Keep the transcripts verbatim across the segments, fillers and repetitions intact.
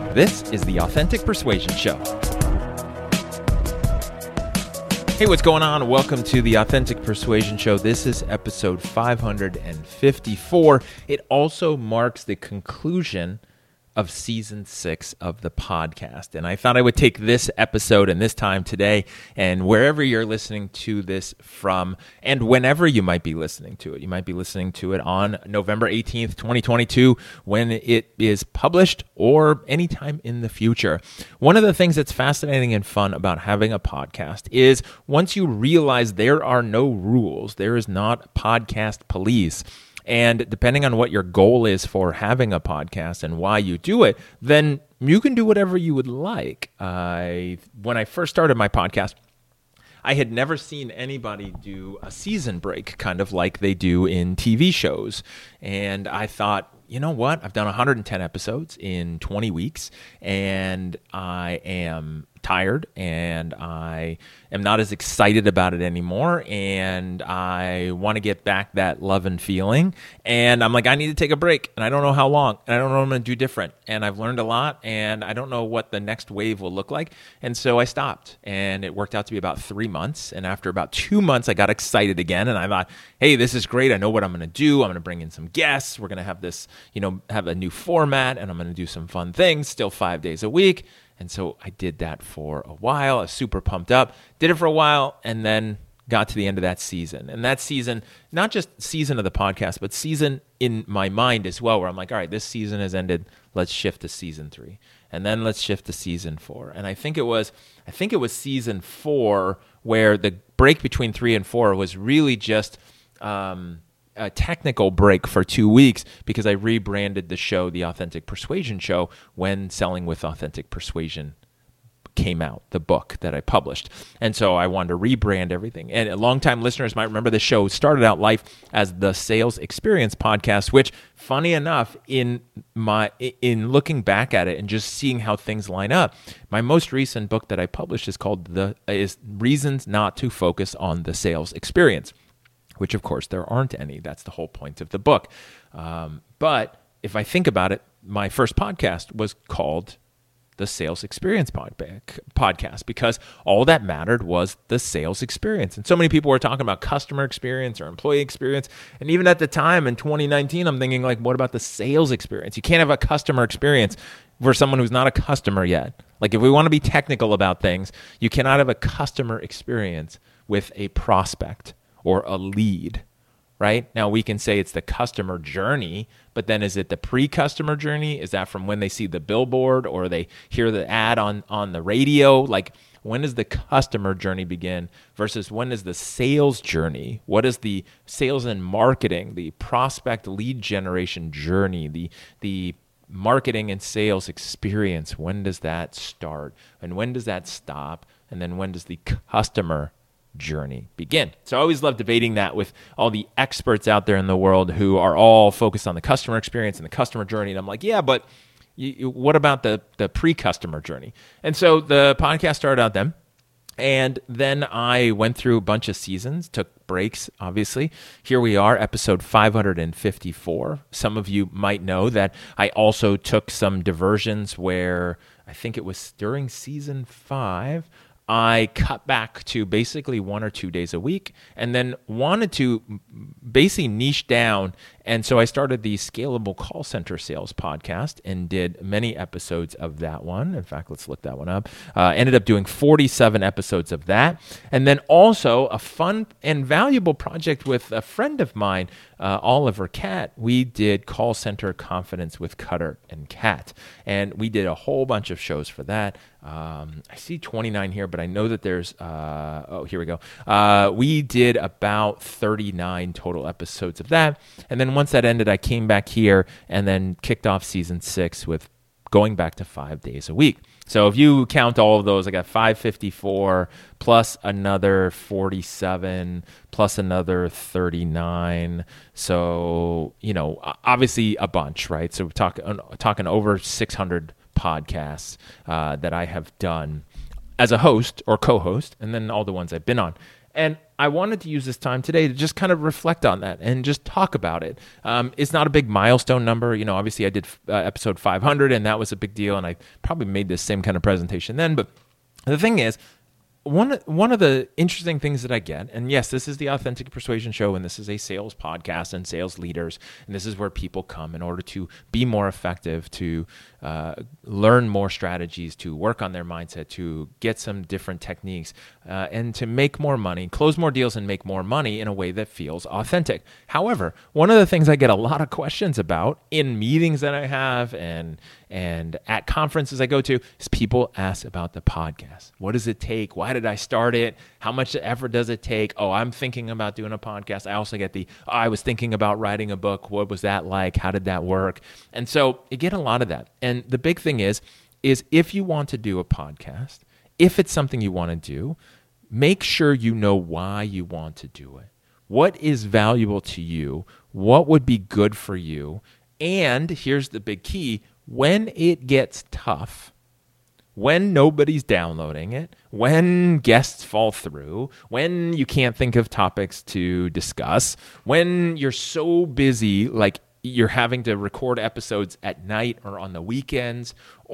This is the Authentic Persuasion Show. Hey, what's going on? Welcome to the Authentic Persuasion Show. This is episode five hundred fifty-four. It also marks the conclusion of season six of the podcast. And I thought I would take this episode and this time today, and wherever you're listening to this from, and whenever you might be listening to it, you might be listening to it on November eighteenth, twenty twenty-two, when it is published, or anytime in the future. One of the things that's fascinating and fun about having a podcast is once you realize there are no rules, there is not podcast police. And depending on what your goal is for having a podcast and why you do it, then you can do whatever you would like. I, when I first started my podcast, I had never seen anybody do a season break, kind of like they do in T V shows. And I thought, you know what? I've done one hundred ten episodes in twenty weeks, and I am tired, and I am not as excited about it anymore, and I want to get back that love and feeling, and I'm like, I need to take a break, and I don't know how long, and I don't know what I'm going to do different, and I've learned a lot, and I don't know what the next wave will look like, and so I stopped, and it worked out to be about three months, and after about two months, I got excited again, and I thought, hey, this is great, I know what I'm going to do, I'm going to bring in some guests, we're going to have this, you know, have a new format, and I'm going to do some fun things, still five days a week. And so I did that for a while. I was super pumped up, did it for a while, and then got to the end of that season. And that season, not just season of the podcast, but season in my mind as well, where I'm like, all right, this season has ended. Let's shift to season three. And then let's shift to season four. And I think it was, I think it was season four where the break between three and four was really just um, a technical break for two weeks because I rebranded the show the Authentic Persuasion Show when Selling with Authentic Persuasion came out, the book that I published. And so I wanted to rebrand everything. And longtime listeners might remember the show started out life as the Sales Experience Podcast, which, funny enough, in my in looking back at it and just seeing how things line up, my most recent book that I published is called the is Reasons Not to Focus on the Sales Experience, which, of course, there aren't any. That's the whole point of the book. Um, but if I think about it, my first podcast was called the Sales Experience pod- Podcast because all that mattered was the sales experience. And so many people were talking about customer experience or employee experience. And even at the time in twenty nineteen, I'm thinking, like, what about the sales experience? You can't have a customer experience for someone who's not a customer yet. Like, if we want to be technical about things, you cannot have a customer experience with a prospect or a lead, right? Now, we can say it's the customer journey, but then is it the pre-customer journey? Is that from when they see the billboard or they hear the ad on, on the radio? Like, when does the customer journey begin versus when is the sales journey? What is the sales and marketing, the prospect lead generation journey, the the marketing and sales experience? When does that start? And when does that stop? And then when does the customer journey begin? So I always love debating that with all the experts out there in the world who are all focused on the customer experience and the customer journey. And I'm like, yeah, but you, you, what about the, the pre-customer journey? And so the podcast started out then. And then I went through a bunch of seasons, took breaks, obviously. Here we are, episode five hundred fifty-four. Some of you might know that I also took some diversions where I think it was during season five, I cut back to basically one or two days a week and then wanted to basically niche down. And so I started the Scalable Call Center Sales Podcast and did many episodes of that one. In fact, let's look that one up. Uh, ended up doing forty-seven episodes of that. And then also a fun and valuable project with a friend of mine, uh, Oliver Catt. We did Call Center Confidence with Cutter and Cat. And we did a whole bunch of shows for that. Um, I see twenty-nine here, but I know that there's, uh, oh, here we go. Uh, we did about thirty-nine total episodes of that. And then once that ended, I came back here and then kicked off season six with going back to five days a week. So if you count all of those, I got five fifty-four plus another forty-seven plus another thirty-nine. So, you know, obviously a bunch, right? So we're talk, talking over six hundred podcasts uh, that I have done as a host or co-host, and then all the ones I've been on. And I wanted to use this time today to just kind of reflect on that and just talk about it. Um, it's not a big milestone number. You know, obviously I did uh, episode five hundred, and that was a big deal, and I probably made this same kind of presentation then. But the thing is, One one of the interesting things that I get, and yes, this is the Authentic Persuasion Show, and this is a sales podcast and sales leaders, and this is where people come in order to be more effective, to uh, learn more strategies, to work on their mindset, to get some different techniques, uh, and to make more money, close more deals, and make more money in a way that feels authentic. However, one of the things I get a lot of questions about in meetings that I have and and at conferences I go to is people ask about the podcast. What does it take? Why did I start it? How much effort does it take? Oh, I'm thinking about doing a podcast. I also get the, oh, I was thinking about writing a book. What was that like? How did that work? And so you get a lot of that. And the big thing is, is if you want to do a podcast, if it's something you want to do, make sure you know why you want to do it. What is valuable to you? What would be good for you? And here's the big key. When it gets tough, when nobody's downloading it, when guests fall through, when you can't think of topics to discuss, when you're so busy, like you're having to record episodes at night or on the weekends,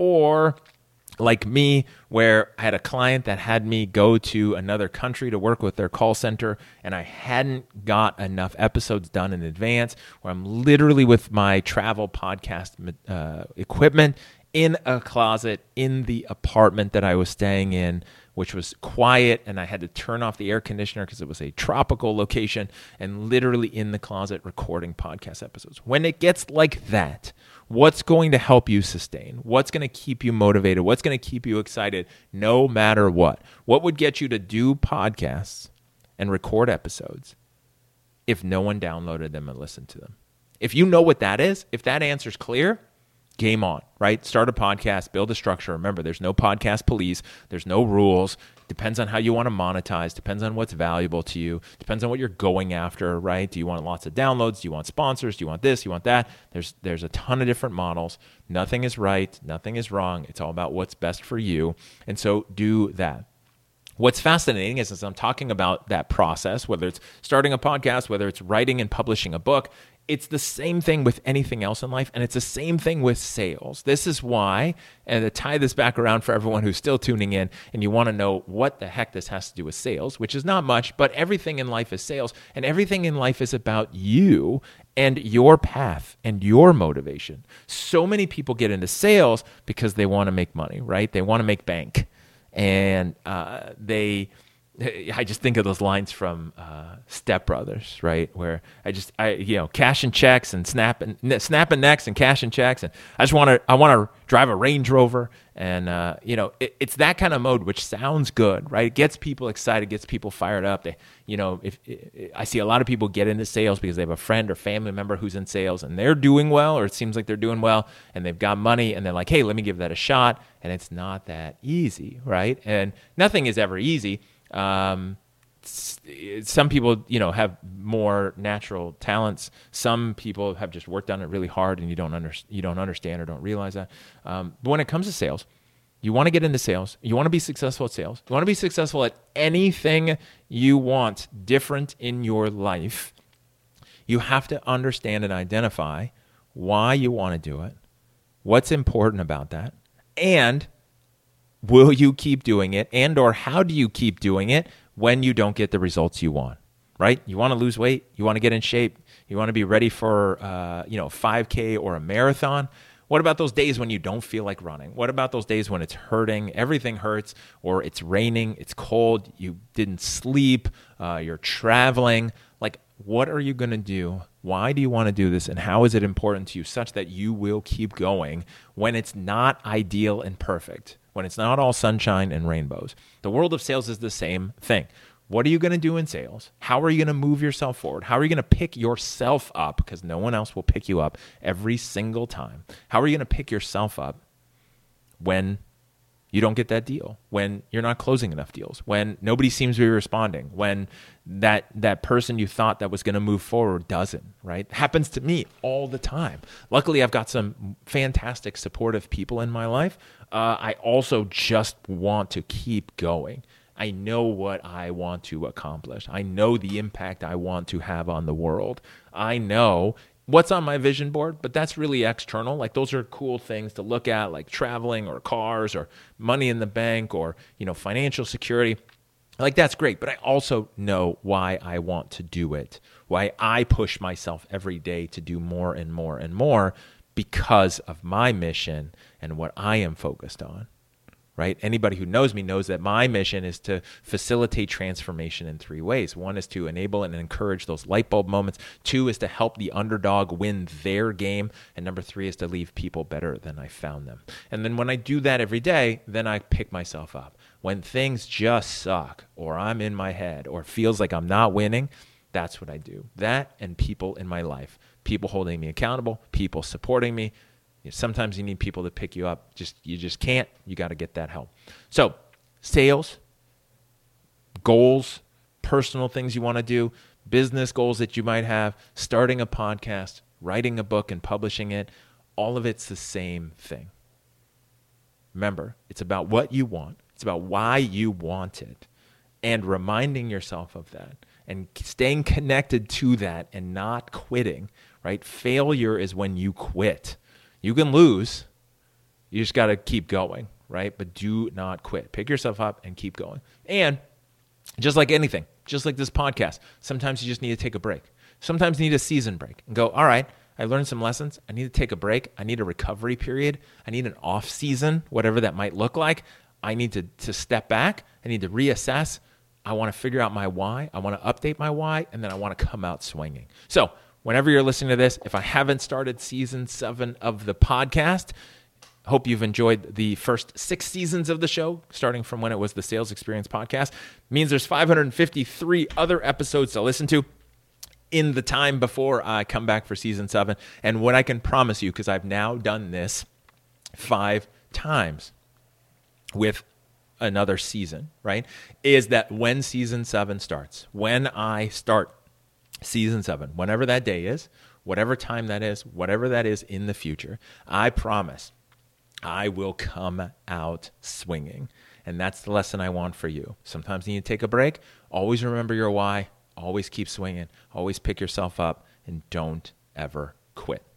or like me, where I had a client that had me go to another country to work with their call center, and I hadn't got enough episodes done in advance, where I'm literally with my travel podcast uh, equipment in a closet in the apartment that I was staying in, which was quiet, and I had to turn off the air conditioner because it was a tropical location, and literally in the closet recording podcast episodes. When it gets like that, what's going to help you sustain? What's going to keep you motivated? What's going to keep you excited no matter what? What would get you to do podcasts and record episodes if no one downloaded them and listened to them? If you know what that is, if that answer's clear, game on, right? Start a podcast, build a structure. Remember, there's no podcast police. There's no rules. Depends on how you want to monetize. Depends on what's valuable to you. Depends on what you're going after, right? Do you want lots of downloads? Do you want sponsors? Do you want this? Do you want that? There's there's a ton of different models. Nothing is right. Nothing is wrong. It's all about what's best for you. And so do that. What's fascinating is as I'm talking about that process, whether it's starting a podcast, whether it's writing and publishing a book, it's the same thing with anything else in life, and it's the same thing with sales. This is why, and to tie this back around for everyone who's still tuning in, and you want to know what the heck this has to do with sales, which is not much, but everything in life is sales, and everything in life is about you and your path and your motivation. So many people get into sales because they want to make money, right? They want to make bank, and uh, they... I just think of those lines from uh, Step Brothers, right? Where I just, I you know, cashing checks and snapping, snapping necks and cashing checks, and I just want to, I want to drive a Range Rover, and uh, you know, it, it's that kind of mode, which sounds good, right? It gets people excited, gets people fired up. They, you know, if, if I see a lot of people get into sales because they have a friend or family member who's in sales, and they're doing well, or it seems like they're doing well, and they've got money, and they're like, hey, let me give that a shot, and it's not that easy, right? And nothing is ever easy. Um, some people, you know, have more natural talents. Some people have just worked on it really hard, and you don't under, you don't understand or don't realize that. Um, but when it comes to sales, you want to get into sales. You want to be successful at sales. You want to be successful at anything you want different in your life. You have to understand and identify why you want to do it, what's important about that, and will you keep doing it, and or how do you keep doing it when you don't get the results you want, right? You want to lose weight. You want to get in shape. You want to be ready for uh, you know, five K or a marathon. What about those days when you don't feel like running? What about those days when it's hurting, everything hurts, or it's raining, it's cold, you didn't sleep, uh, you're traveling? Like, what are you going to do? Why do you want to do this? And how is it important to you such that you will keep going when it's not ideal and perfect? When it's not all sunshine and rainbows. The world of sales is the same thing. What are you going to do in sales? How are you going to move yourself forward? How are you going to pick yourself up? Because no one else will pick you up every single time. How are you going to pick yourself up when you don't get that deal, when you're not closing enough deals, when nobody seems to be responding, when that that person you thought that was going to move forward doesn't, right? Happens to me all the time. Luckily, I've got some fantastic supportive people in my life. Uh, I also just want to keep going. I know what I want to accomplish. I know the impact I want to have on the world. I know what's on my vision board, but that's really external. Like those are cool things to look at, like traveling or cars or money in the bank or, you know, financial security. Like that's great, but I also know why I want to do it, why I push myself every day to do more and more and more because of my mission and what I am focused on, right? Anybody who knows me knows that my mission is to facilitate transformation in three ways. One is to enable and encourage those light bulb moments. Two is to help the underdog win their game. And number three is to leave people better than I found them. And then when I do that every day, then I pick myself up. When things just suck or I'm in my head or feels like I'm not winning, that's what I do. That and people in my life, people holding me accountable, people supporting me. Sometimes you need people to pick you up. Just you just can't. You got to get that help. So sales, goals, personal things you want to do, business goals that you might have, starting a podcast, writing a book and publishing it, all of it's the same thing. Remember, it's about what you want. It's about why you want it and reminding yourself of that and staying connected to that and not quitting, right? Failure is when you quit. You can lose. You just got to keep going, right? But do not quit. Pick yourself up and keep going. And just like anything, just like this podcast, sometimes you just need to take a break. Sometimes you need a season break and go, all right, I learned some lessons. I need to take a break. I need a recovery period. I need an off season, whatever that might look like. I need to, to step back. I need to reassess. I want to figure out my why. I want to update my why, and then I want to come out swinging. So whenever you're listening to this, if I haven't started season seven of the podcast, hope you've enjoyed the first six seasons of the show, starting from when it was the Sales Experience Podcast. It means there's five hundred fifty-three other episodes to listen to in the time before I come back for season seven. And what I can promise you, because I've now done this five times with another season, right, is that when season seven starts, when I start season seven, whenever that day is, whatever time that is, whatever that is in the future, I promise I will come out swinging. And that's the lesson I want for you. Sometimes you need to take a break. Always remember your why. Always keep swinging. Always pick yourself up. And don't ever quit.